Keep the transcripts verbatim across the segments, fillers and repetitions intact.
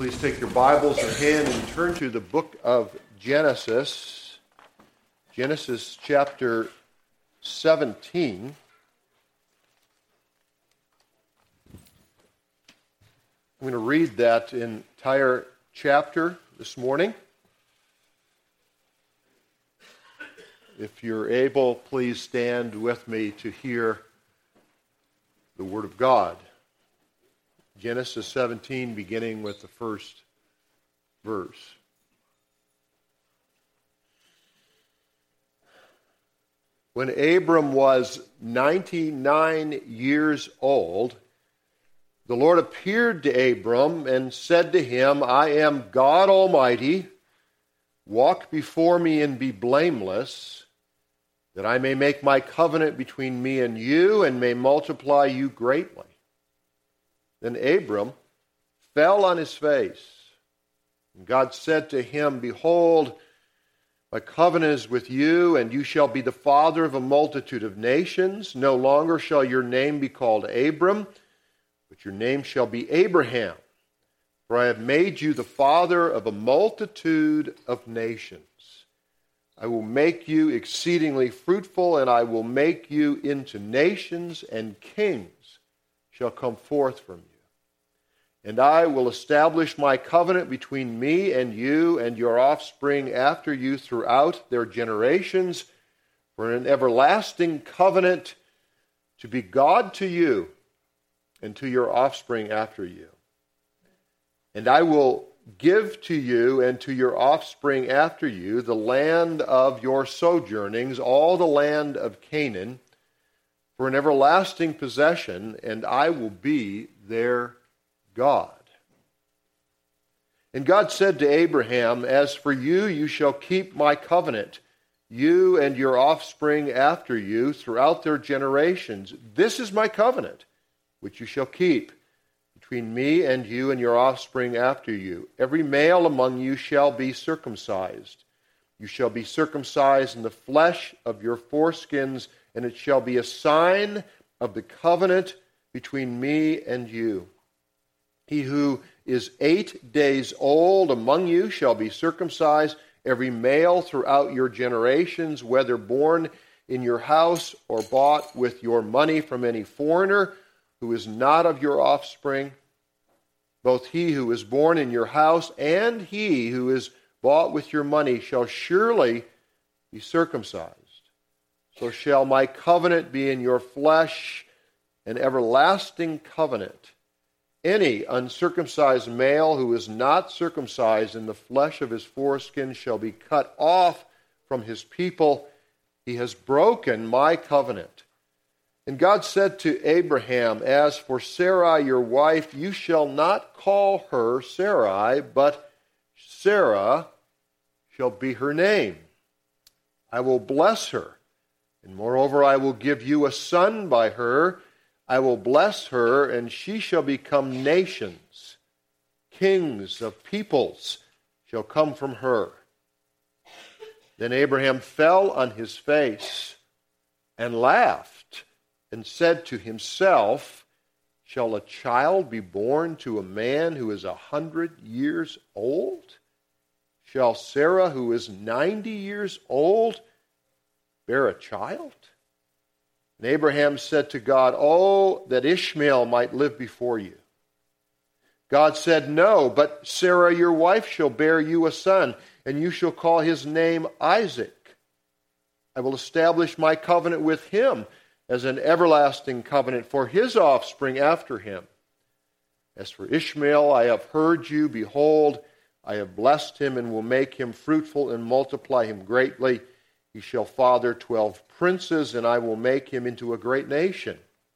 Please take your Bibles in hand and turn to the book of Genesis, Genesis chapter seventeen. I'm going to read that entire chapter this morning. If you're able, please stand with me to hear the Word of God. Genesis seventeen, beginning with the first verse. When Abram was ninety-nine years old, the Lord appeared to Abram and said to him, I am God Almighty. Walk before me and be blameless, that I may make my covenant between me and you and may multiply you greatly. Then Abram fell on his face, and God said to him, Behold, my covenant is with you, and you shall be the father of a multitude of nations. No longer shall your name be called Abram, but your name shall be Abraham. For I have made you the father of a multitude of nations. I will make you exceedingly fruitful, and I will make you into nations, and kings shall come forth from you. And I will establish my covenant between me and you and your offspring after you throughout their generations, for an everlasting covenant to be God to you and to your offspring after you. And I will give to you and to your offspring after you the land of your sojournings, all the land of Canaan, for an everlasting possession, and I will be their God. And God said to Abraham, As for you, you shall keep my covenant, you and your offspring after you throughout their generations. This is my covenant, which you shall keep between me and you and your offspring after you. Every male among you shall be circumcised. You shall be circumcised in the flesh of your foreskins, and it shall be a sign of the covenant between me and you. He who is eight days old among you shall be circumcised, every male throughout your generations, whether born in your house or bought with your money from any foreigner who is not of your offspring. Both he who is born in your house and he who is bought with your money shall surely be circumcised. So shall my covenant be in your flesh, an everlasting covenant. Any uncircumcised male who is not circumcised in the flesh of his foreskin shall be cut off from his people. He has broken my covenant. And God said to Abraham, As for Sarai your wife, you shall not call her Sarai, but Sarah shall be her name. I will bless her, and moreover I will give you a son by her. I will bless her, and she shall become nations. Kings of peoples shall come from her. Then Abraham fell on his face and laughed and said to himself, Shall a child be born to a man who is a hundred years old? Shall Sarah, who is ninety years old, bear a child? And Abraham said to God, Oh, that Ishmael might live before you. God said, No, but Sarah your wife shall bear you a son, and you shall call his name Isaac. I will establish my covenant with him as an everlasting covenant for his offspring after him. As for Ishmael, I have heard you. Behold, I have blessed him and will make him fruitful and multiply him greatly. He shall father twelve princes, and I will make him into a great nation.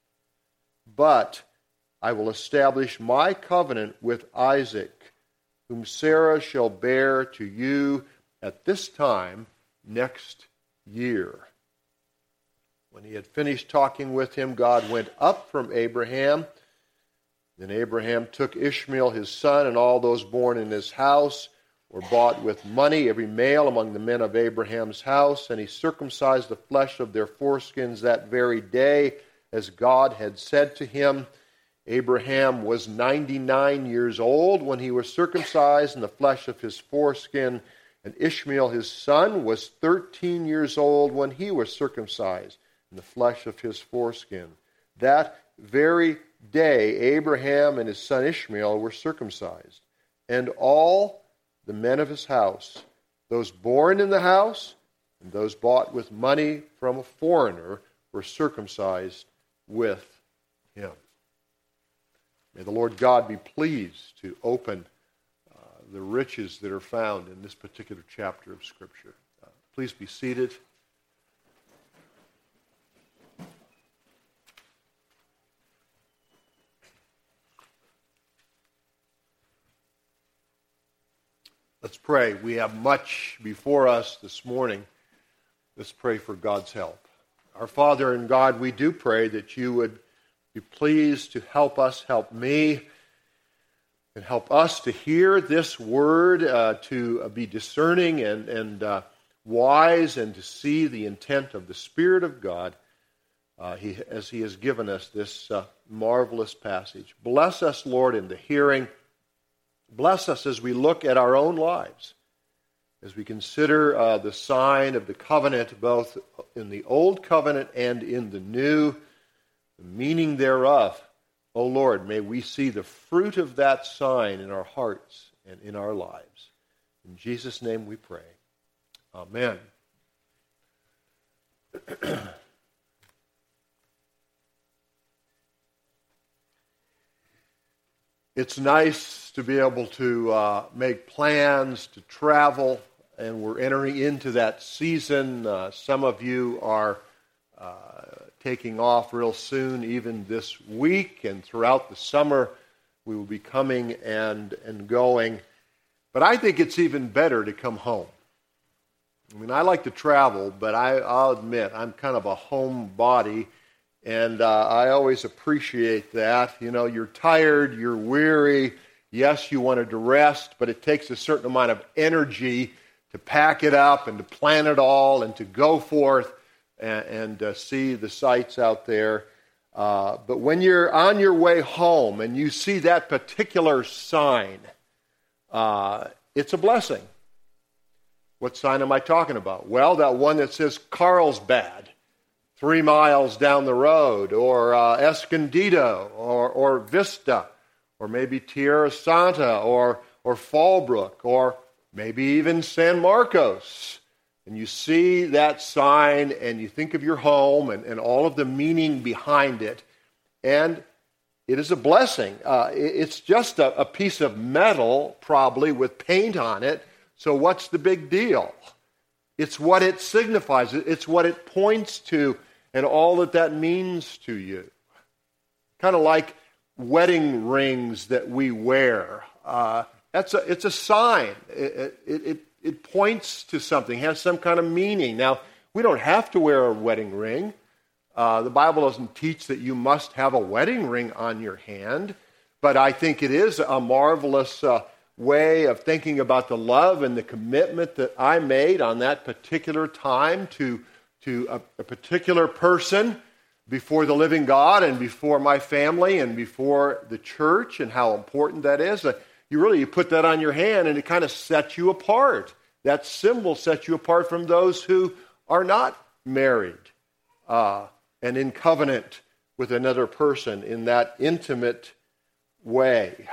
But I will establish my covenant with Isaac, whom Sarah shall bear to you at this time next year. When he had finished talking with him, God went up from Abraham. Then Abraham took Ishmael his son and all those born in his house, were bought with money, every male among the men of Abraham's house, and he circumcised the flesh of their foreskins that very day, as God had said to him. Abraham was ninety-nine years old when he was circumcised in the flesh of his foreskin, and Ishmael his son was thirteen years old when he was circumcised in the flesh of his foreskin. That very day Abraham and his son Ishmael were circumcised, and all the men of his house, those born in the house and those bought with money from a foreigner, were circumcised with him. May the Lord God be pleased to open uh, the riches that are found in this particular chapter of Scripture. Uh, please be seated. Let's pray. We have much before us this morning. Let's pray for God's help. Our Father and God, we do pray that you would be pleased to help us, help me, and help us to hear this word, uh, to uh, be discerning and, and uh, wise, and to see the intent of the Spirit of God uh, he, as He has given us this uh, marvelous passage. Bless us, Lord, in the hearing. Bless us as we look at our own lives, as we consider uh, the sign of the covenant, both in the Old Covenant and in the New, the meaning thereof. O Lord, may we see the fruit of that sign in our hearts and in our lives. In Jesus' name we pray. Amen. It's nice to be able to uh, make plans to travel, and we're entering into that season. Uh, some of you are uh, taking off real soon, even this week, and throughout the summer we will be coming and, and going. But I think it's even better to come home. I mean, I like to travel, but I, I'll admit I'm kind of a homebody. And uh, I always appreciate that. You know, you're tired, you're weary. Yes, you wanted to rest, but it takes a certain amount of energy to pack it up and to plan it all and to go forth and, and uh, see the sights out there. Uh, but when you're on your way home and you see that particular sign, uh, it's a blessing. What sign am I talking about? Well, that one that says Carlsbad, three miles down the road, or uh, Escondido, or, or Vista, or maybe Tierra Santa, or, or Fallbrook, or maybe even San Marcos. And you see that sign, and you think of your home and, and all of the meaning behind it, and it is a blessing. Uh, it's just a, a piece of metal, probably, with paint on it, so what's the big deal? It's what it signifies. It's what it points to and all that that means to you. Kind of like wedding rings that we wear. Uh, that's a, it's a sign. It, it, it, it points to something, has some kind of meaning. Now, we don't have to wear a wedding ring. Uh, the Bible doesn't teach that you must have a wedding ring on your hand, but I think it is a marvelous uh, way of thinking about the love and the commitment that I made on that particular time to, to a, a particular person before the living God and before my family and before the church, and how important that is. Uh, you really you put that on your hand and it kind of sets you apart. That symbol sets you apart from those who are not married uh, and in covenant with another person in that intimate way.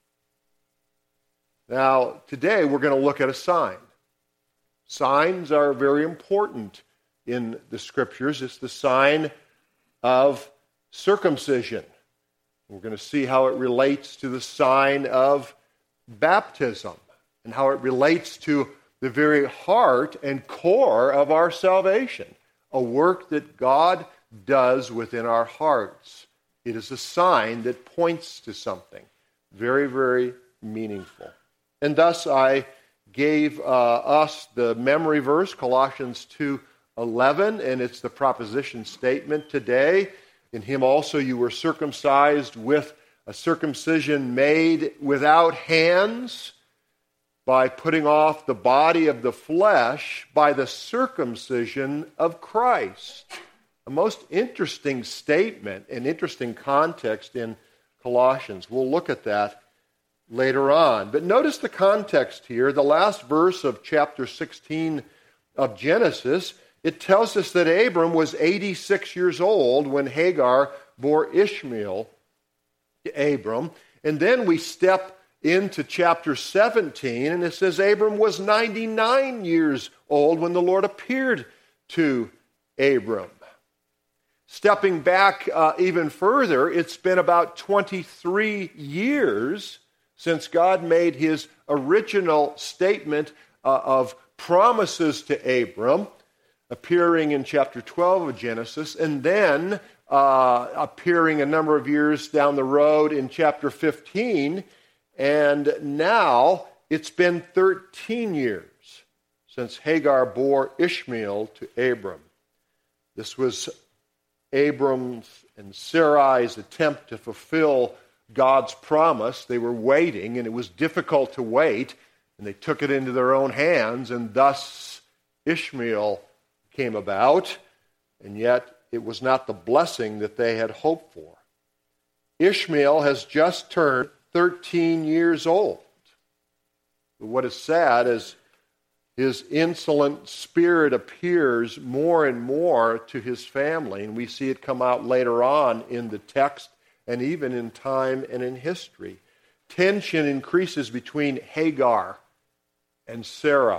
Now, today we're going to look at a sign. Signs are very important in the Scriptures. It's the sign of circumcision. We're going to see how it relates to the sign of baptism and how it relates to the very heart and core of our salvation, a work that God does within our hearts. It is a sign that points to something very, very meaningful. And thus I gave uh, us the memory verse, Colossians two eleven, and it's the proposition statement today. In him also you were circumcised with a circumcision made without hands, by putting off the body of the flesh by the circumcision of Christ. A most interesting statement, an interesting context in Colossians. We'll look at that later on. But notice the context here. The last verse of chapter sixteen of Genesis, it tells us that Abram was eighty-six years old when Hagar bore Ishmael to Abram. And then we step into chapter seventeen, and it says Abram was ninety-nine years old when the Lord appeared to Abram. Stepping back uh, even further, it's been about twenty-three years since God made his original statement uh, of promises to Abram, appearing in chapter twelve of Genesis, and then uh, appearing a number of years down the road in chapter fifteen. And now it's been thirteen years since Hagar bore Ishmael to Abram. This was Abram's and Sarai's attempt to fulfill God's promise. They were waiting, and it was difficult to wait, and they took it into their own hands, and thus Ishmael came about, and yet it was not the blessing that they had hoped for. Ishmael has just turned thirteen years old. But what is sad is his insolent spirit appears more and more to his family, and we see it come out later on in the text and even in time and in history. Tension increases between Hagar and Sarai.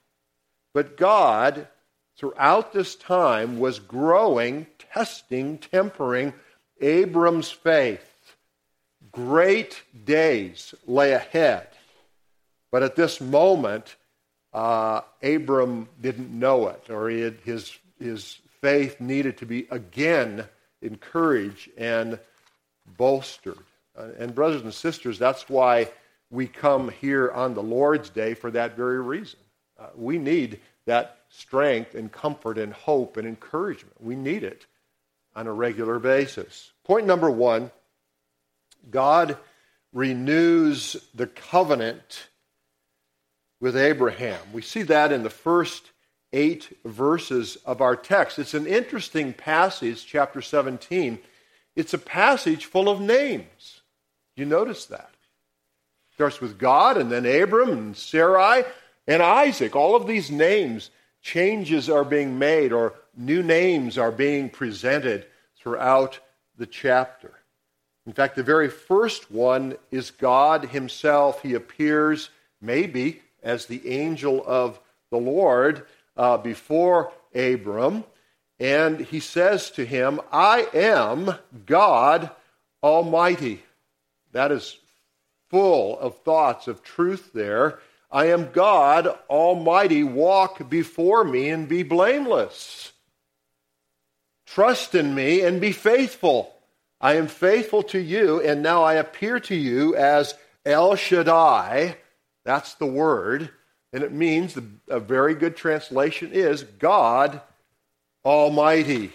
But God, throughout this time, was growing, testing, tempering Abram's faith. Great days lay ahead. But at this moment, uh, Abram didn't know it, or he had, his, his faith needed to be again encouraged and bolstered. Uh, and brothers and sisters, that's why we come here on the Lord's Day for that very reason. Uh, we need that strength and comfort and hope and encouragement. We need it on a regular basis. Point number one, God renews the covenant with Abraham. We see that in the first eight verses of our text. It's an interesting passage, chapter seventeen. It's a passage full of names. You notice that? It starts with God, and then Abram, and Sarai, and Isaac. All of these names, changes are being made, or new names are being presented throughout the chapter. In fact, the very first one is God himself. He appears, maybe, as the angel of the Lord uh, before Abram, and he says to him, I am God Almighty. That is full of thoughts of truth there. I am God Almighty. Walk before me and be blameless. Trust in me and be faithful. I am faithful to you, and now I appear to you as El Shaddai. That's the word. And it means, a very good translation is God Almighty.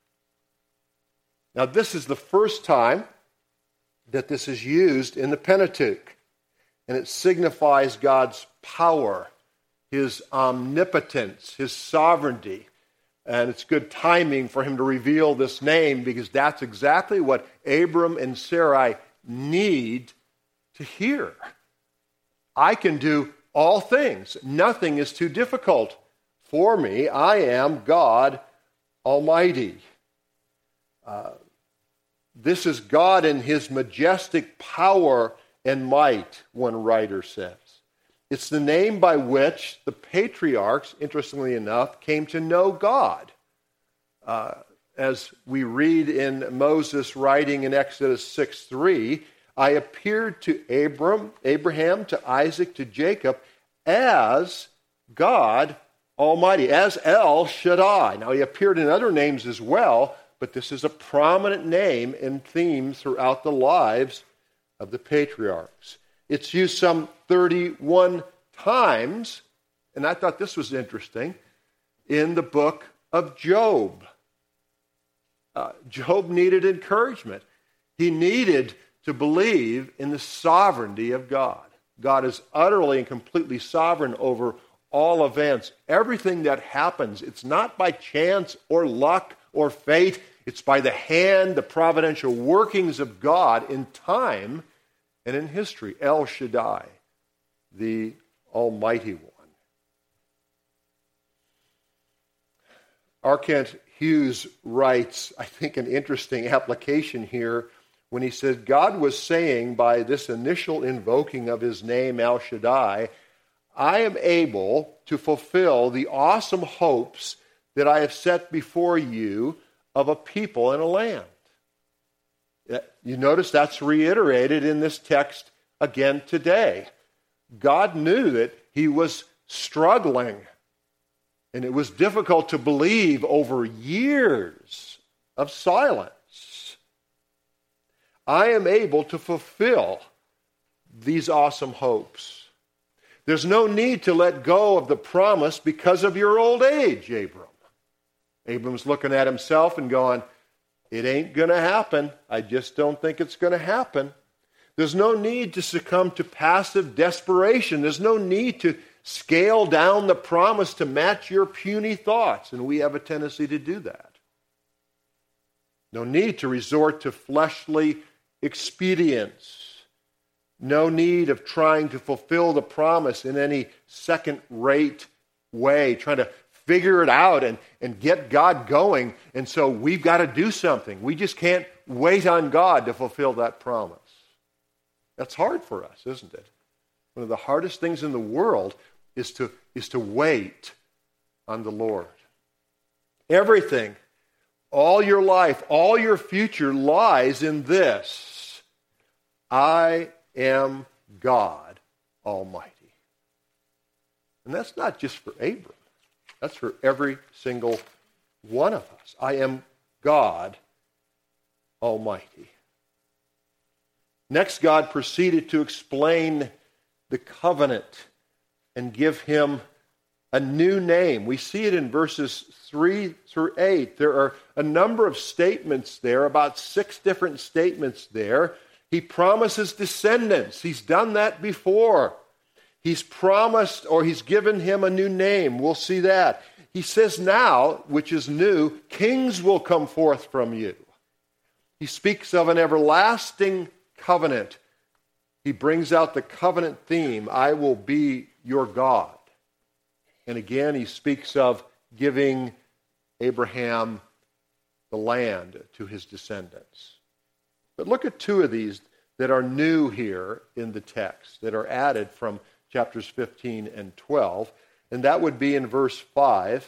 Now, this is the first time that this is used in the Pentateuch. And it signifies God's power, his omnipotence, his sovereignty. And it's good timing for him to reveal this name, because that's exactly what Abram and Sarai need to hear. I can do all things. Nothing is too difficult for me. I am God Almighty. Uh, this is God in his majestic power and might, one writer says. It's the name by which the patriarchs, interestingly enough, came to know God. Uh, as we read in Moses writing in Exodus six three, I appeared to Abram, Abraham, to Isaac, to Jacob, as God Almighty, as El Shaddai. Now, he appeared in other names as well, but this is a prominent name and theme throughout the lives of the patriarchs. It's used some thirty-one times, and I thought this was interesting, in the book of Job. Uh, Job needed encouragement. He needed to believe in the sovereignty of God. God is utterly and completely sovereign over all events. Everything that happens, it's not by chance or luck or fate. It's by the hand, the providential workings of God in time and in history. El Shaddai, the Almighty One. R. Kent Hughes writes, I think, an interesting application here when he says God was saying by this initial invoking of his name, El Shaddai, I am able to fulfill the awesome hopes that I have set before you of a people and a land. You notice that's reiterated in this text again today. God knew that he was struggling, and it was difficult to believe over years of silence. I am able to fulfill these awesome hopes. There's no need to let go of the promise because of your old age, Abram. Abram's looking at himself and going, it ain't going to happen. I just don't think it's going to happen. There's no need to succumb to passive desperation. There's no need to scale down the promise to match your puny thoughts, and we have a tendency to do that. No need to resort to fleshly expedients. No need of trying to fulfill the promise in any second-rate way, trying to figure it out and, and get God going. And so we've got to do something. We just can't wait on God to fulfill that promise. That's hard for us, isn't it? One of the hardest things in the world is to, is to wait on the Lord. Everything, all your life, all your future lies in this. I am God Almighty. And that's not just for Abram. That's for every single one of us. I am God Almighty. Next, God proceeded to explain the covenant and give him a new name. We see it in verses three through eight. There are a number of statements there, about six different statements there. He promises descendants. He's done that before. He's promised, or he's given him a new name. We'll see that. He says now, which is new, kings will come forth from you. He speaks of an everlasting covenant. He brings out the covenant theme, I will be your God. And again, he speaks of giving Abraham the land to his descendants. But look at two of these that are new here in the text, that are added from chapters fifteen and twelve, and that would be in verse five.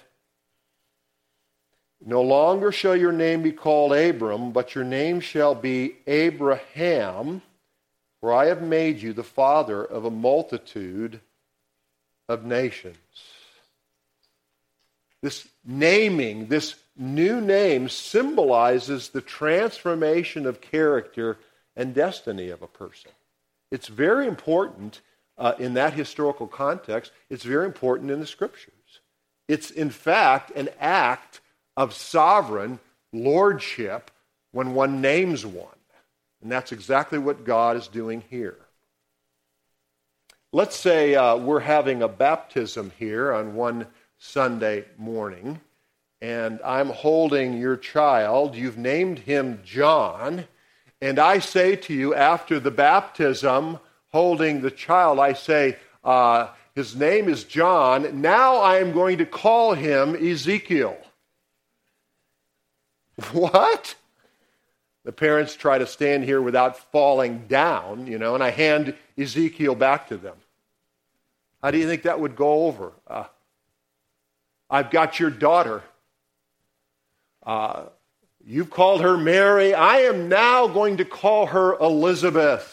No longer shall your name be called Abram, but your name shall be Abraham, for I have made you the father of a multitude of nations. This naming, this new name symbolizes the transformation of character and destiny of a person. It's very important uh, in that historical context. It's very important in the Scriptures. It's, in fact, an act of sovereign lordship when one names one. And that's exactly what God is doing here. Let's say uh, we're having a baptism here on one Sunday morning, and I'm holding your child. You've named him John, and I say to you after the baptism, holding the child, I say, uh, his name is John. Now I am going to call him Ezekiel. What? The parents try to stand here without falling down, you know, and I hand Ezekiel back to them. How do you think that would go over? Uh, I've got your daughter. Uh, you've called her Mary. I am now going to call her Elizabeth.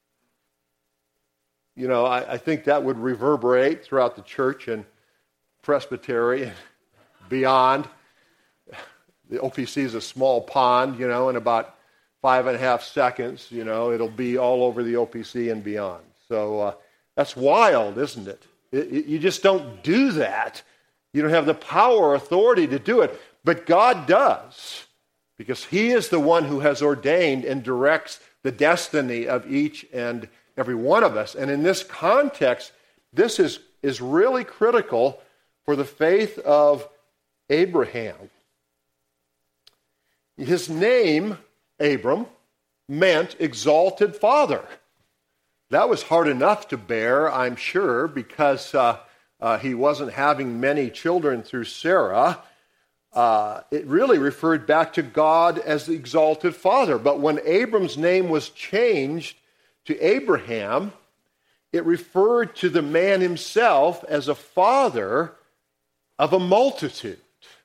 You know, I, I think that would reverberate throughout the church and presbytery and beyond. The O P C is a small pond, you know, in about five and a half seconds, you know, it'll be all over the O P C and beyond. So uh, that's wild, isn't it? It, it? You just don't do that. You don't have the power or authority to do it. But God does, because he is the one who has ordained and directs the destiny of each and every one of us. And in this context, this is, is really critical for the faith of Abraham. His name, Abram, meant exalted father. That was hard enough to bear, I'm sure, because uh, uh, he wasn't having many children through Sarah. Uh, it really referred back to God as the exalted father. But when Abram's name was changed to Abraham, it referred to the man himself as a father of a multitude.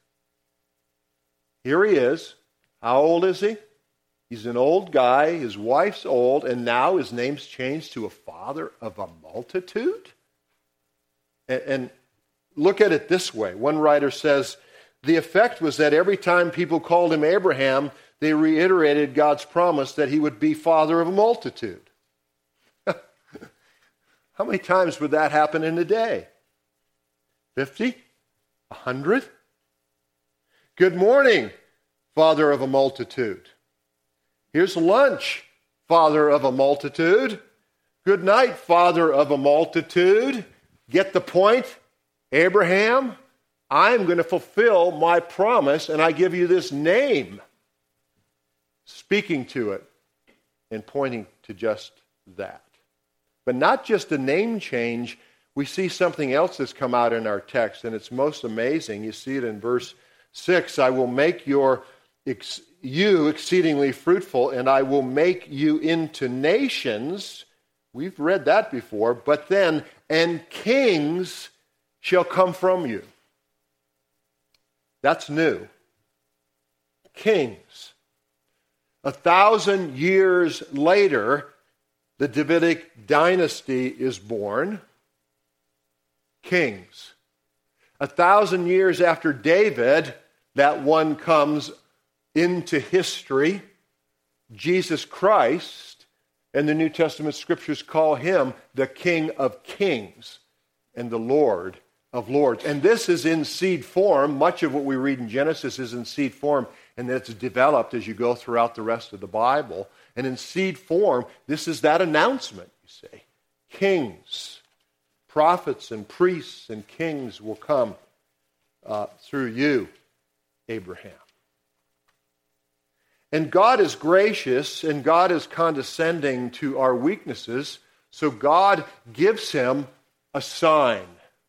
Here he is. How old is he? He's an old guy. His wife's old, and now his name's changed to a father of a multitude? And, and look at it this way. One writer says, the effect was that every time people called him Abraham, they reiterated God's promise that he would be father of a multitude. How many times would that happen in a day? Fifty? A hundred? Good morning, father of a multitude. Here's lunch, father of a multitude. Good night, father of a multitude. Get the point, Abraham? I'm going to fulfill my promise, and I give you this name, speaking to it and pointing to just that. But not just a name change, we see something else that's come out in our text, and it's most amazing. You see it in verse six. I will make your ex- you exceedingly fruitful, and I will make you into nations. We've read that before. But then, and kings shall come from you. That's new. Kings. A thousand years later, the Davidic dynasty is born. Kings. A thousand years after David, that one comes into history. Jesus Christ, and the New Testament scriptures call him the King of Kings and the Lord of Lords. And this is in seed form. Much of what we read in Genesis is in seed form, and then it's developed as you go throughout the rest of the Bible. And in seed form, this is that announcement, you see. Kings, prophets and priests and kings will come uh, through you, Abraham. And God is gracious, and God is condescending to our weaknesses, so God gives him a sign.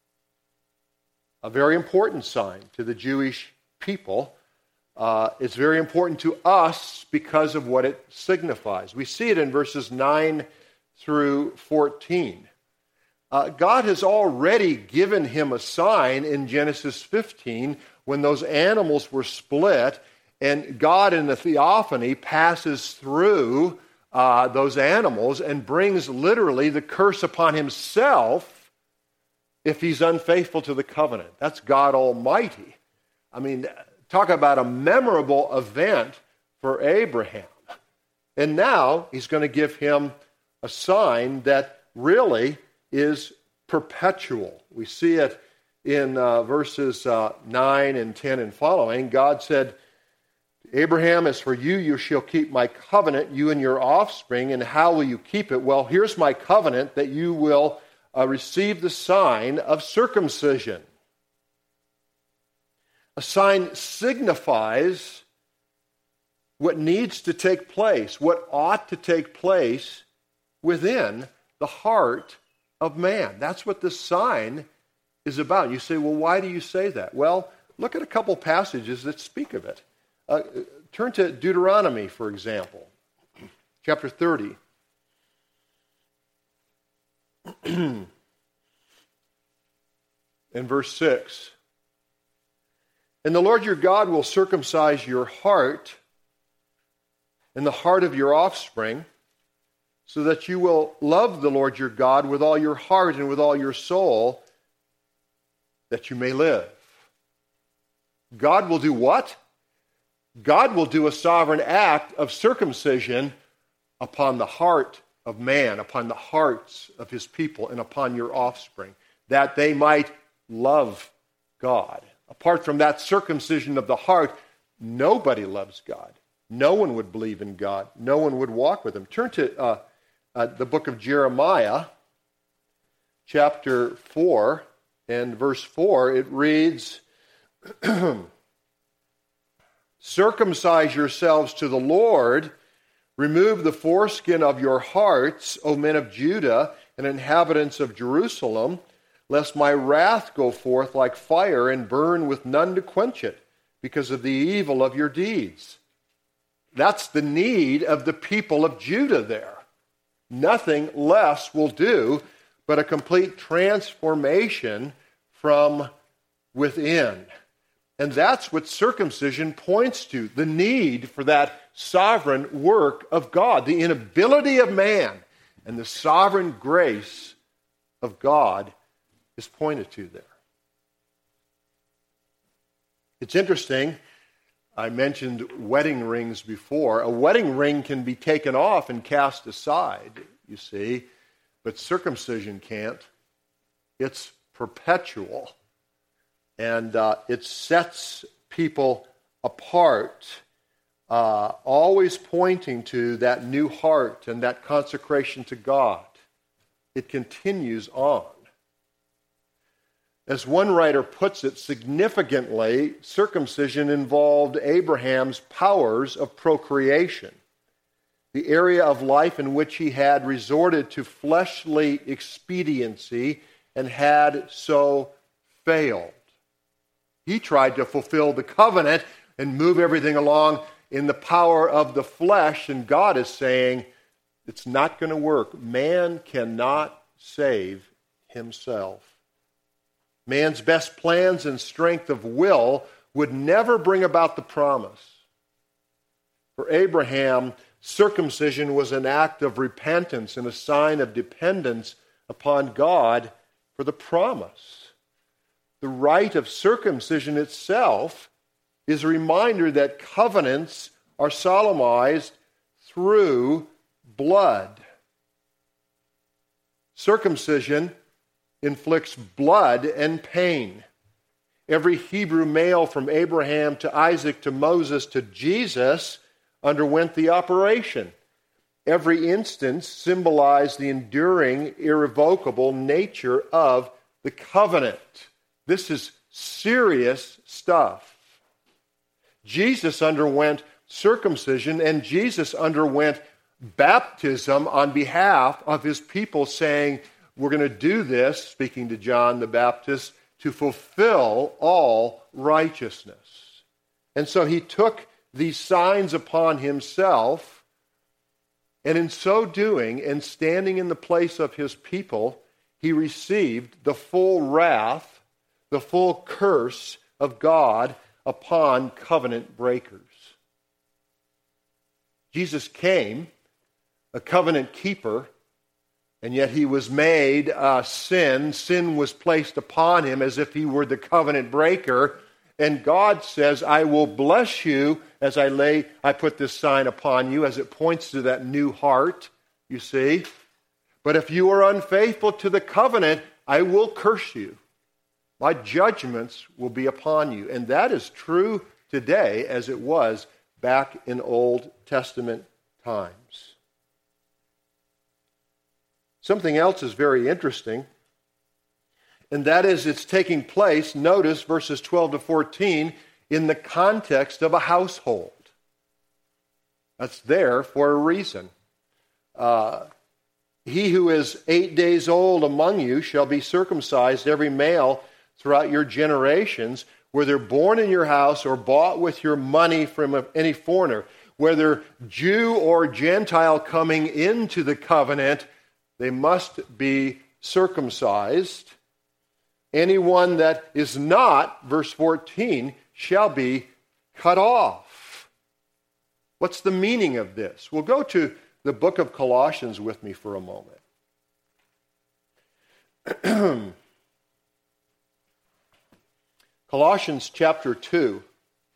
A very important sign to the Jewish people. Uh, it's very important to us because of what it signifies. We see it in verses nine through fourteen. Uh, God has already given him a sign in Genesis fifteen when those animals were split, and God in the theophany passes through uh, those animals and brings literally the curse upon himself if he's unfaithful to the covenant. That's God Almighty. I mean, talk about a memorable event for Abraham. And now he's going to give him a sign that really is perpetual. We see it in uh, verses uh, nine and ten and following. God said, Abraham, as for you, you shall keep my covenant, you and your offspring. And how will you keep it? Well, here's my covenant, that you will uh, receive the sign of circumcision. A sign signifies what needs to take place, what ought to take place within the heart of man. That's what this sign is about. You say, well, why do you say that? Well, look at a couple passages that speak of it. Uh, turn to Deuteronomy, for example, chapter thirty. In verse six. And the Lord your God will circumcise your heart and the heart of your offspring, so that you will love the Lord your God with all your heart and with all your soul, that you may live. God will do what? God will do a sovereign act of circumcision upon the heart of man, upon the hearts of his people, and upon your offspring, that they might love God. Apart from that circumcision of the heart, nobody loves God. No one would believe in God. No one would walk with him. Turn to uh, uh, the book of Jeremiah, chapter four, and verse four. It reads, Circumcise yourselves to the Lord. Remove the foreskin of your hearts, O men of Judah and inhabitants of Jerusalem, lest my wrath go forth like fire and burn with none to quench it, because of the evil of your deeds. That's the need of the people of Judah there. Nothing less will do but a complete transformation from within. And that's what circumcision points to, the need for that sovereign work of God, the inability of man, and the sovereign grace of God is pointed to there. It's interesting, I mentioned wedding rings before. A wedding ring can be taken off and cast aside, you see, but circumcision can't. It's perpetual. And uh, it sets people apart, uh, always pointing to that new heart and that consecration to God. It continues on. As one writer puts it significantly, circumcision involved Abraham's powers of procreation, the area of life in which he had resorted to fleshly expediency and had so failed. He tried to fulfill the covenant and move everything along in the power of the flesh, and God is saying, it's not going to work. Man cannot save himself. Man's best plans and strength of will would never bring about the promise. For Abraham, circumcision was an act of repentance and a sign of dependence upon God for the promise. The rite of circumcision itself is a reminder that covenants are solemnized through blood. Circumcision inflicts blood and pain. Every Hebrew male from Abraham to Isaac to Moses to Jesus underwent the operation. Every instance symbolized the enduring, irrevocable nature of the covenant. This is serious stuff. Jesus underwent circumcision, and Jesus underwent baptism on behalf of his people, saying, we're going to do this, speaking to John the Baptist, to fulfill all righteousness. And so he took these signs upon himself, and in so doing, and standing in the place of his people, he received the full wrath, the full curse of God upon covenant breakers. Jesus came, a covenant keeper, and yet he was made uh, sin. Sin was placed upon him as if he were the covenant breaker. And God says, I will bless you as I lay, I put this sign upon you, as it points to that new heart, you see. But if you are unfaithful to the covenant, I will curse you. My judgments will be upon you. And that is true today as it was back in Old Testament times. Something else is very interesting, and that is it's taking place, notice verses twelve to fourteen, in the context of a household. That's there for a reason. Uh, he who is eight days old among you shall be circumcised, every male throughout your generations, whether born in your house or bought with your money from any foreigner, whether Jew or Gentile coming into the covenant, they must be circumcised. Anyone that is not, verse fourteen, shall be cut off. What's the meaning of this? We'll go to the book of Colossians with me for a moment. Colossians chapter two.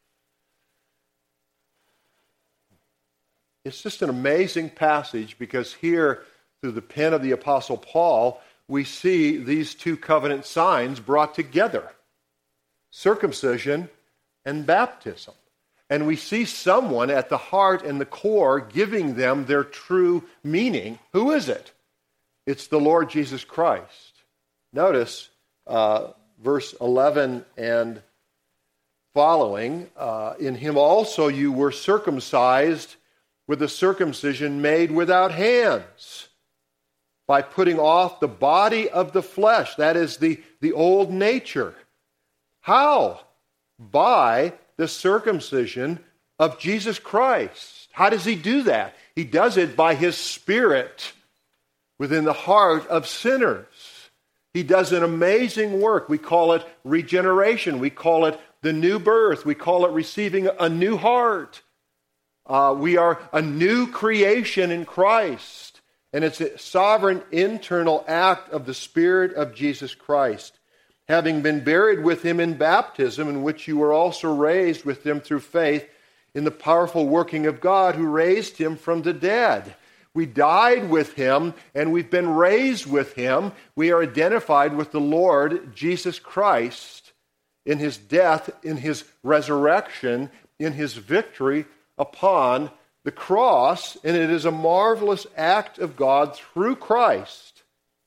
It's just an amazing passage because here, through the pen of the Apostle Paul, we see these two covenant signs brought together. Circumcision and baptism. And we see someone at the heart and the core giving them their true meaning. Who is it? It's the Lord Jesus Christ. Notice uh, verse eleven and following, uh, in him also you were circumcised with a circumcision made without hands, by putting off the body of the flesh, that is the, the old nature. How? By the circumcision of Jesus Christ. How does he do that? He does it by his Spirit within the heart of sinners. He does an amazing work. We call it regeneration. We call it the new birth. We call it receiving a new heart. Uh, we are a new creation in Christ. And it's a sovereign internal act of the Spirit of Jesus Christ. Having been buried with him in baptism, in which you were also raised with him through faith in the powerful working of God who raised him from the dead. We died with him, and we've been raised with him. We are identified with the Lord Jesus Christ in his death, in his resurrection, in his victory upon the cross. And it is a marvelous act of God through Christ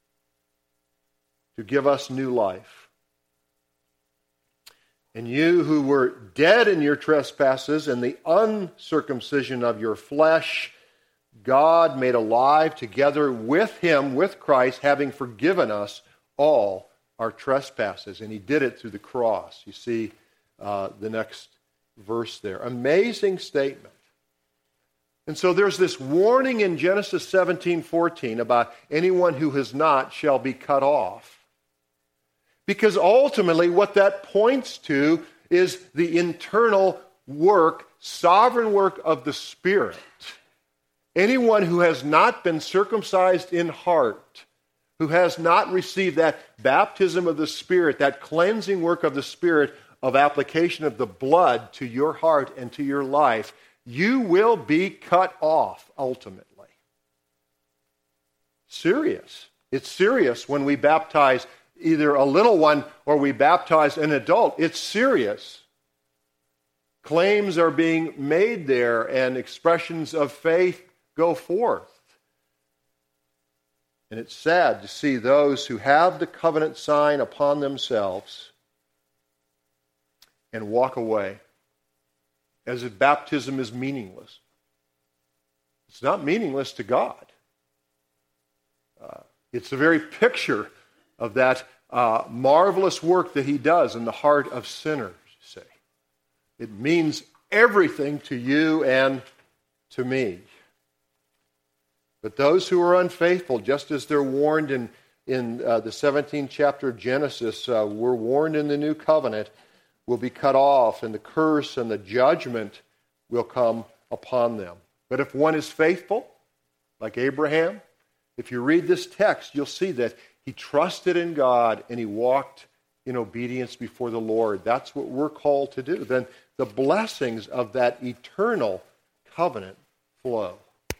to give us new life. And you who were dead in your trespasses and the uncircumcision of your flesh, God made alive together with him, with Christ, having forgiven us all our trespasses. And he did it through the cross. You see uh, the next verse there. Amazing statement. And so there's this warning in Genesis seventeen fourteen about anyone who has not shall be cut off. Because ultimately what that points to is the internal work, sovereign work of the Spirit. Anyone who has not been circumcised in heart, who has not received that baptism of the Spirit, that cleansing work of the Spirit of application of the blood to your heart and to your life, you will be cut off ultimately. Serious. It's serious when we baptize either a little one or we baptize an adult. It's serious. Claims are being made there and expressions of faith go forth. And it's sad to see those who have the covenant sign upon themselves and walk away as if baptism is meaningless. It's not meaningless to God. Uh, it's the very picture of that uh, marvelous work that he does in the heart of sinners, you see. It means everything to you and to me. But those who are unfaithful, just as they're warned in, in uh, the seventeenth chapter of Genesis, uh, we're warned in the new covenant, will be cut off, and the curse and the judgment will come upon them. But if one is faithful, like Abraham, if you read this text, you'll see that he trusted in God and he walked in obedience before the Lord. That's what we're called to do. Then the blessings of that eternal covenant flow.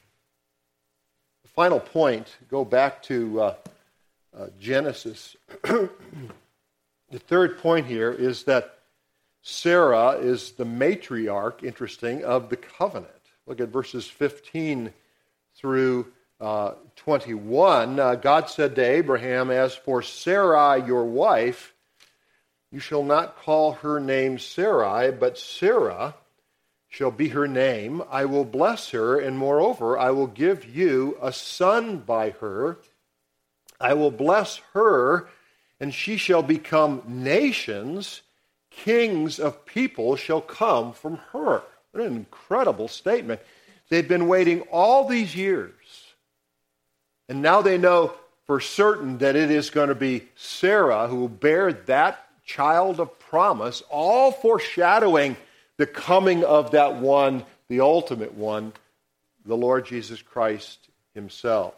The final point, go back to uh, uh, Genesis. The third point here is that Sarah is the matriarch, interesting, of the covenant. Look at verses fifteen through uh, twenty-one. Uh, God said to Abraham, "As for Sarai, your wife, you shall not call her name Sarai, but Sarah shall be her name. I will bless her, and moreover, I will give you a son by her. I will bless her, and she shall become nations. Kings of people shall come from her." What an incredible statement. They've been waiting all these years, and now they know for certain that it is going to be Sarah who will bear that child of promise, all foreshadowing the coming of that one, the ultimate one, the Lord Jesus Christ himself.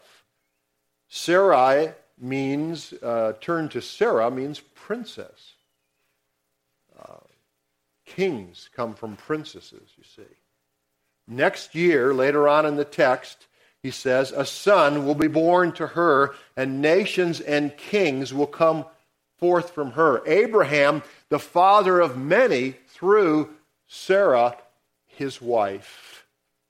Sarai means, uh, turn to Sarah means princess. Uh, kings come from princesses, you see. Next year, later on in the text, he says, a son will be born to her, and nations and kings will come forth from her. Abraham, the father of many, through Sarah, his wife.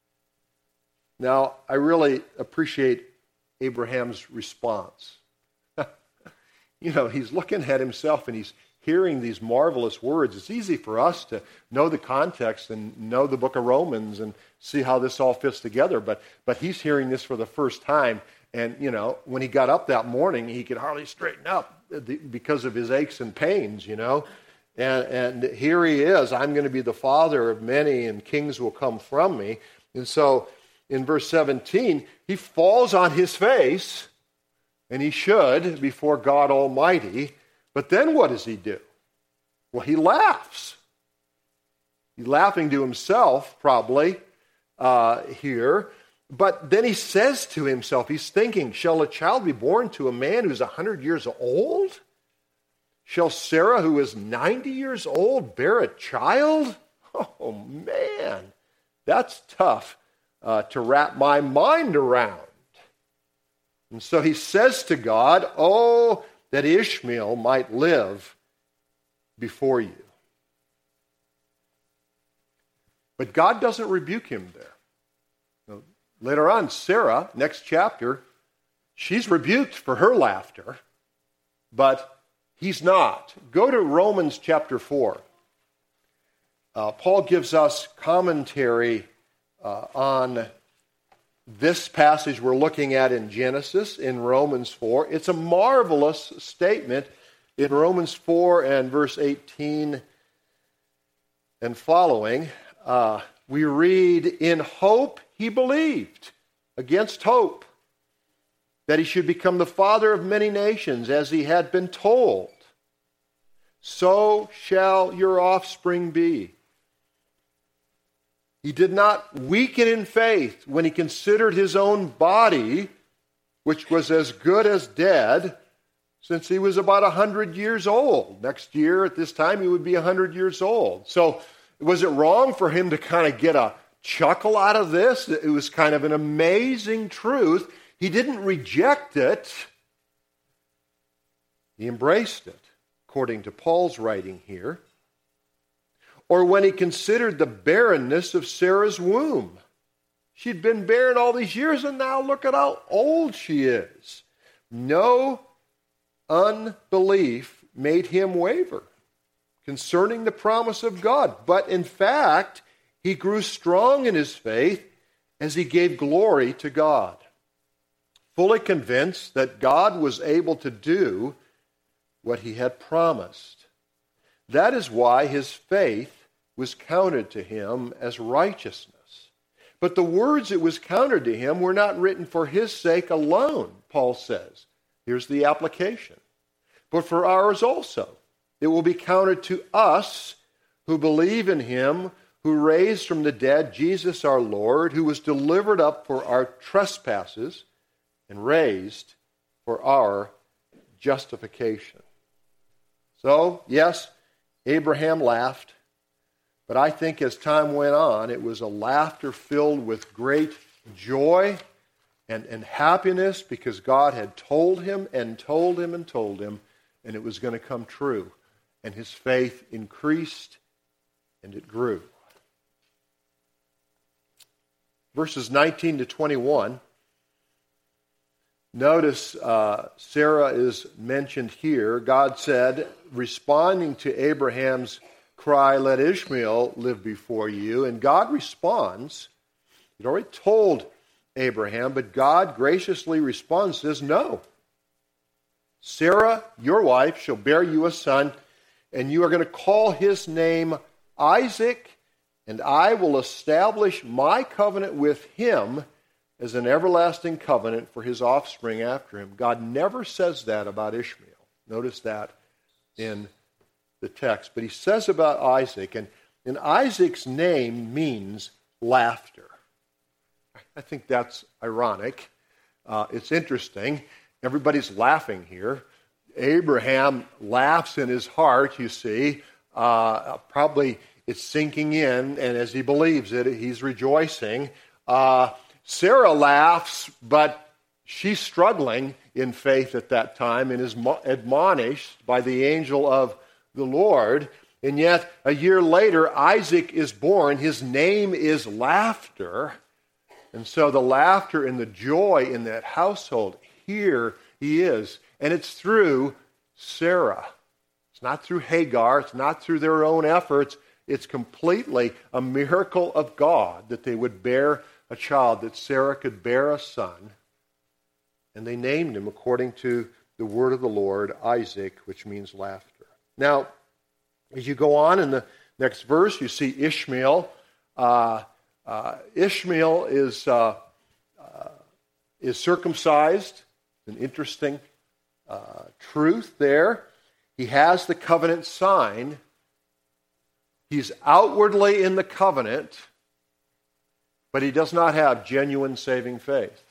Now, I really appreciate Abraham's response. you know, he's looking at himself and he's hearing these marvelous words. It's easy for us to know the context and know the book of Romans and see how this all fits together, but but he's hearing this for the first time. And, you know, when he got up that morning, he could hardly straighten up because of his aches and pains, you know. And, and here he is, I'm going to be the father of many, and kings will come from me. And so in verse seventeen, he falls on his face, and he should, before God Almighty. But then what does he do? Well, he laughs. He's laughing to himself, probably, uh, here. But then he says to himself, he's thinking, shall a child be born to a man who's one hundred years old? Shall Sarah, who is ninety years old, bear a child? Oh, man, that's tough uh, to wrap my mind around. And so he says to God, oh, that Ishmael might live before you. But God doesn't rebuke him there. Later on, Sarah, next chapter, she's rebuked for her laughter, but he's not. Go to Romans chapter four. Uh, Paul gives us commentary uh, on this passage we're looking at in Genesis, in Romans four. It's a marvelous statement in Romans four and verse eighteen and following. Uh, we read, in hope he believed, against hope, that he should become the father of many nations, as he had been told. So shall your offspring be. He did not weaken in faith when he considered his own body, which was as good as dead, since he was about one hundred years old. Next year at this time he would be one hundred years old. So was it wrong for him to kind of get a chuckle out of this? It was kind of an amazing truth. He didn't reject it. He embraced it, according to Paul's writing here. Or when he considered the barrenness of Sarah's womb. She'd been barren all these years, and now look at how old she is. No unbelief made him waver concerning the promise of God. But in fact, he grew strong in his faith as he gave glory to God, fully convinced that God was able to do what he had promised. That is why his faith was counted to him as righteousness. But the words it was counted to him were not written for his sake alone, Paul says. Here's the application. But for ours also. It will be counted to us who believe in him who raised from the dead Jesus our Lord, who was delivered up for our trespasses and raised for our justification. So, yes, Abraham laughed, but I think as time went on, it was a laughter filled with great joy and, and happiness because God had told him and told him and told him, and it was going to come true. And his faith increased and it grew. Verses nineteen to twenty-one. Notice uh, Sarah is mentioned here. God said, responding to Abraham's cry, let Ishmael live before you. And God responds. He'd already told Abraham, but God graciously responds, says, no. Sarah, your wife, shall bear you a son, and you are going to call his name Isaac, and I will establish my covenant with him as an everlasting covenant for his offspring after him. God never says that about Ishmael. Notice that in the text. But he says about Isaac, and, and Isaac's name means laughter. I think that's ironic. Uh, it's interesting. Everybody's laughing here. Abraham laughs in his heart, you see. Uh, probably it's sinking in, and as he believes it, he's rejoicing. Uh, Sarah laughs, but she's struggling in faith at that time and is admonished by the angel of the Lord. And yet, a year later, Isaac is born. His name is Laughter. And so the laughter and the joy in that household, here he is. And it's through Sarah. It's not through Hagar. It's not through their own efforts. It's completely a miracle of God that they would bear a child, that Sarah could bear a son. And they named him according to the word of the Lord, Isaac, which means laughter. Now, as you go on in the next verse, you see Ishmael. Uh, uh, Ishmael is uh, uh, is circumcised. An interesting uh, truth there. He has the covenant sign. He's outwardly in the covenant, but he does not have genuine saving faith.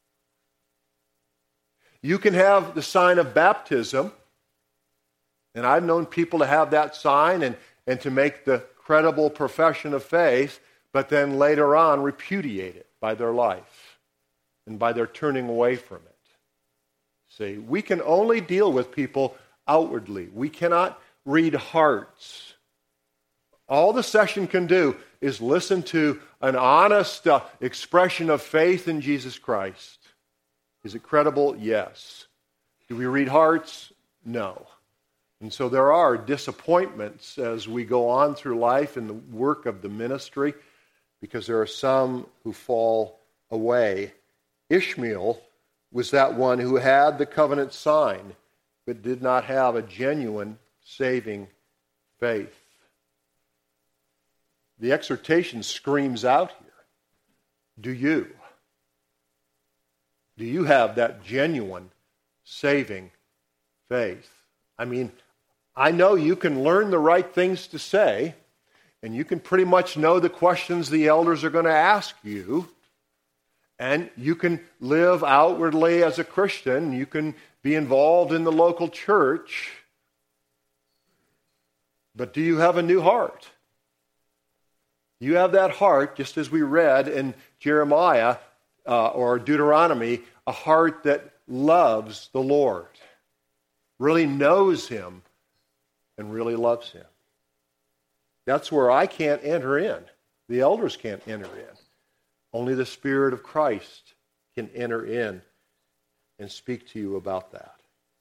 You can have the sign of baptism, and I've known people to have that sign and, and to make the credible profession of faith, but then later on repudiate it by their life and by their turning away from it. See, we can only deal with people outwardly. We cannot read hearts. All the session can do is listen to an honest uh, expression of faith in Jesus Christ. Is it credible? Yes. Do we read hearts? No. And so there are disappointments as we go on through life in the work of the ministry, because there are some who fall away. Ishmael was that one who had the covenant sign, but did not have a genuine saving faith. The exhortation screams out here. Do you? Do you have that genuine saving faith? I mean, I know you can learn the right things to say, and you can pretty much know the questions the elders are going to ask you, and you can live outwardly as a Christian. You can be involved in the local church, but do you have a new heart? You have that heart, just as we read in Jeremiah uh, or Deuteronomy, a heart that loves the Lord, really knows Him, and really loves Him. That's where I can't enter in. The elders can't enter in. Only the Spirit of Christ can enter in and speak to you about that.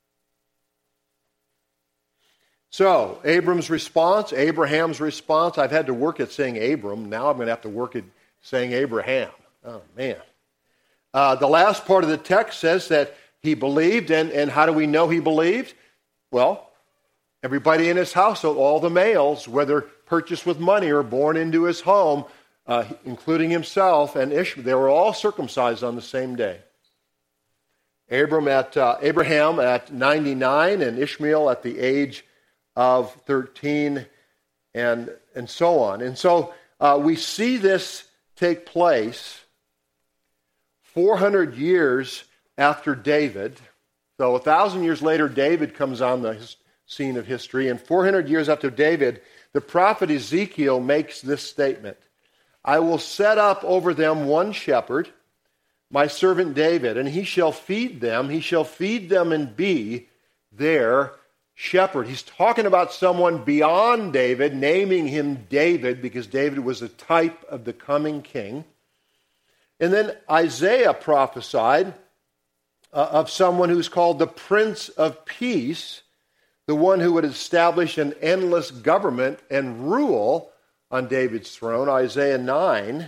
So, Abram's response, Abraham's response. I've had to work at saying Abram. Now I'm going to have to work at saying Abraham. Oh, man. Uh, the last part of the text says that he believed, and, and how do we know he believed? Well, everybody in his household, all the males, whether purchased with money or born into his home, uh, including himself and Ishmael, they were all circumcised on the same day. Abram at uh, Abraham at ninety-nine, and Ishmael at the age of thirteen, and and so on. And so uh, we see this take place four hundred years after David. So a thousand years later, David comes on the his, scene of history, and four hundred years after David, the prophet Ezekiel makes this statement: I will set up over them one shepherd, my servant David, and he shall feed them, he shall feed them and be their shepherd. He's talking about someone beyond David, naming him David because David was a type of the coming king. And then Isaiah prophesied uh, of someone who's called the Prince of Peace, the one who would establish an endless government and rule on David's throne, Isaiah nine.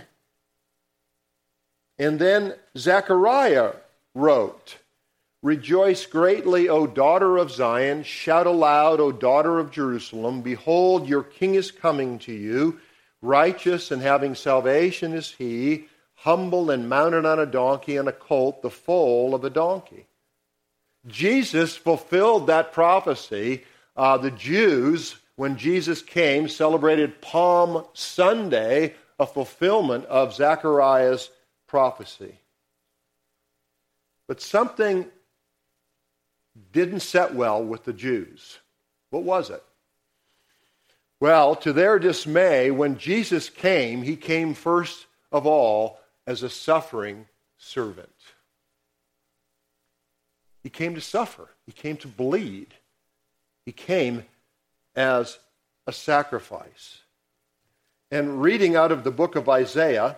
And then Zechariah wrote, Rejoice greatly, O daughter of Zion. Shout aloud, O daughter of Jerusalem. Behold, your king is coming to you. Righteous and having salvation is he, humble and mounted on a donkey and a colt, the foal of a donkey. Jesus fulfilled that prophecy. Uh, the Jews, when Jesus came, celebrated Palm Sunday, a fulfillment of Zechariah's prophecy. But something didn't set well with the Jews. What was it? Well, to their dismay, when Jesus came, he came first of all as a suffering servant. He came to suffer. He came to bleed. He came as a sacrifice. And reading out of the book of Isaiah,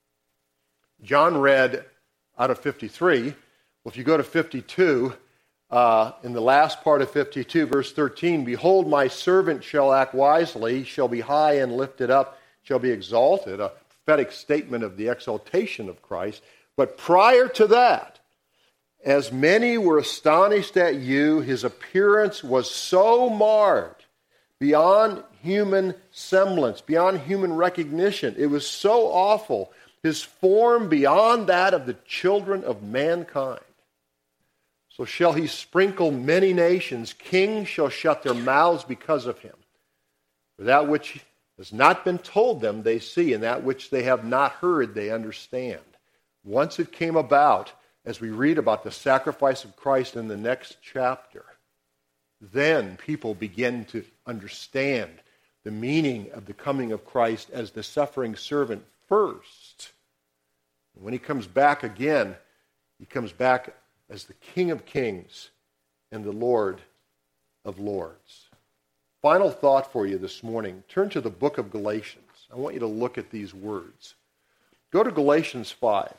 John read out of fifty-three. Well, if you go to fifty-two, uh, in the last part of fifty-two, verse thirteen, behold, my servant shall act wisely, shall be high and lifted up, shall be exalted, a prophetic statement of the exaltation of Christ. But prior to that, as many were astonished at you, his appearance was so marred, beyond human semblance, beyond human recognition. It was so awful. His form beyond that of the children of mankind. So shall he sprinkle many nations. Kings shall shut their mouths because of him. For that which has not been told them they see, and that which they have not heard they understand. Once it came about, as we read about the sacrifice of Christ in the next chapter, then people begin to understand the meaning of the coming of Christ as the suffering servant first. When he comes back again, he comes back as the King of Kings and the Lord of Lords. Final thought for you this morning. Turn to the book of Galatians. I want you to look at these words. Go to Galatians five.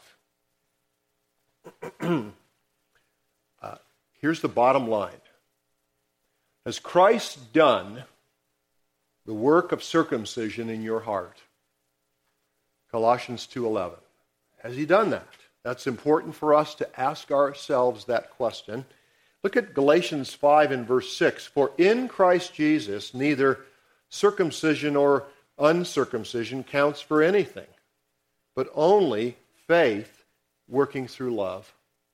uh, here's the bottom line. Has Christ done the work of circumcision in your heart? Colossians two eleven. Has he done that? That's important for us to ask ourselves that question. Look at Galatians five and verse six. For in Christ Jesus neither circumcision or uncircumcision counts for anything, but only faith working through love.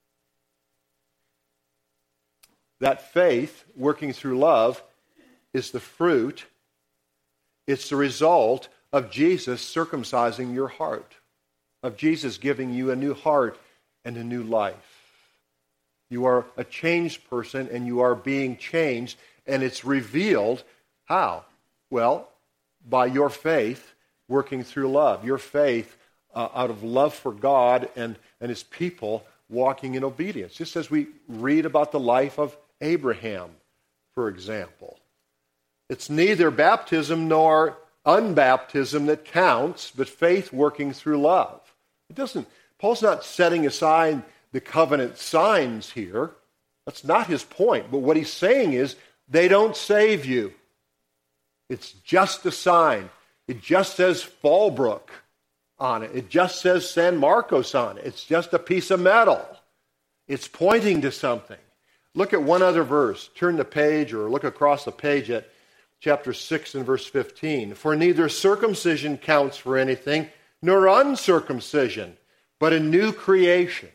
That faith working through love is the fruit, it's the result of Jesus circumcising your heart, of Jesus giving you a new heart and a new life. You are a changed person and you are being changed, and it's revealed how? Well, by your faith working through love. Your faith uh, out of love for God and, and his people walking in obedience. Just as we read about the life of Abraham, for example. It's neither baptism nor unbaptism that counts, but faith working through love. It doesn't, Paul's not setting aside the covenant signs here. That's not his point. But what he's saying is they don't save you. It's just a sign. It just says Fallbrook on it. It just says San Marcos on it. It's just a piece of metal. It's pointing to something. Look at one other verse. Turn the page or look across the page at chapter six and verse fifteen. For neither circumcision counts for anything, nor uncircumcision, but a new creation.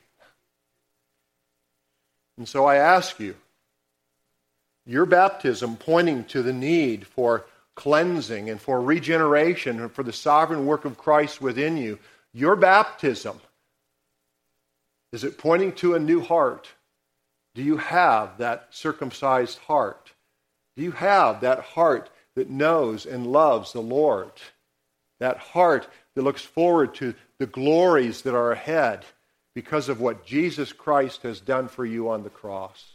And so I ask you, your baptism pointing to the need for cleansing and for regeneration and for the sovereign work of Christ within you, your baptism, is it pointing to a new heart? Do you have that circumcised heart? Do you have that heart that knows and loves the Lord? That heart that looks forward to the glories that are ahead because of what Jesus Christ has done for you on the cross?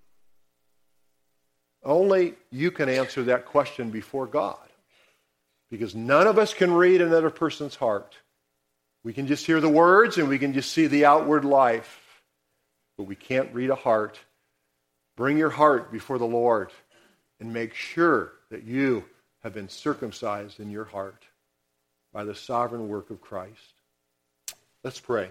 Only you can answer that question before God, because none of us can read another person's heart. We can just hear the words and we can just see the outward life, but we can't read a heart. Bring your heart before the Lord and make sure that you have been circumcised in your heart by the sovereign work of Christ. Let's pray.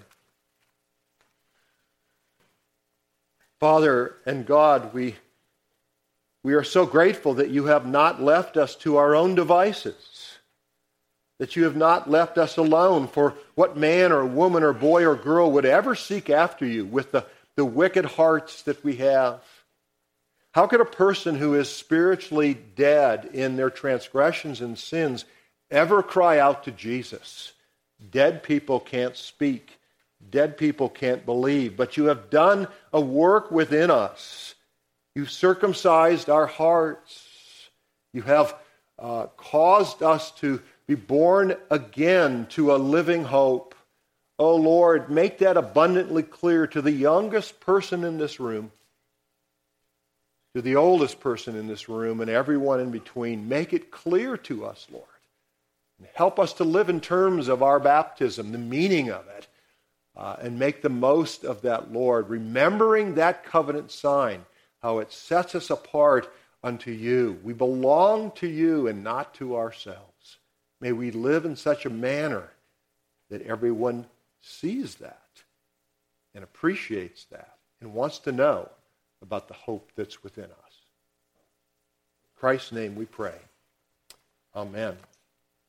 Father and God, we, we are so grateful that you have not left us to our own devices, that you have not left us alone for what man or woman or boy or girl would ever seek after you with the, the wicked hearts that we have. How could a person who is spiritually dead in their transgressions and sins ever cry out to Jesus? Dead people can't speak. Dead people can't believe. But you have done a work within us. You've circumcised our hearts. You have uh, caused us to be born again to a living hope. Oh Lord, make that abundantly clear to the youngest person in this room, to the oldest person in this room, and everyone in between. Make it clear to us, Lord. And help us to live in terms of our baptism, the meaning of it, uh, and make the most of that, Lord, remembering that covenant sign, how it sets us apart unto you. We belong to you and not to ourselves. May we live in such a manner that everyone sees that and appreciates that and wants to know about the hope that's within us. In Christ's name we pray. Amen.